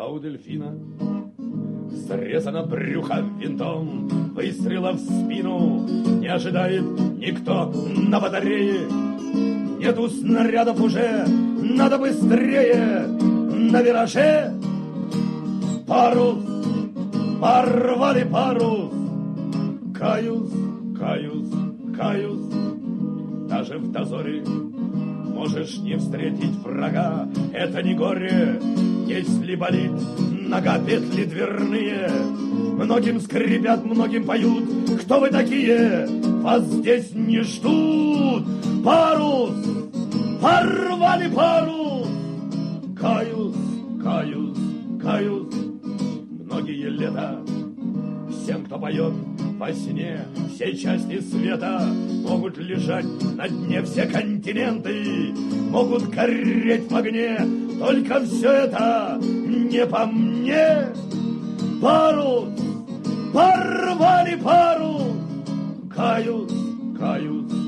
А у дельфина срезано брюхо винтом, выстрела в спину не ожидает никто на батарее. Нету снарядов уже, надо быстрее. На вираже парус, порвали парус. Каюсь, каюсь, каюсь. Даже в дозоре можешь не встретить врага. Это не горе, если болит нога, петли дверные. Многим скрипят, многим поют. Кто вы такие? Вас здесь не ждут. Парус, порвали парус. Каюсь, каюсь, каюсь. Многие лета всем, кто поет во сне, все части света могут лежать на дне, все континенты могут гореть в огне. Только все это не по мне. Парус, порвали парус. Каюсь, каюсь,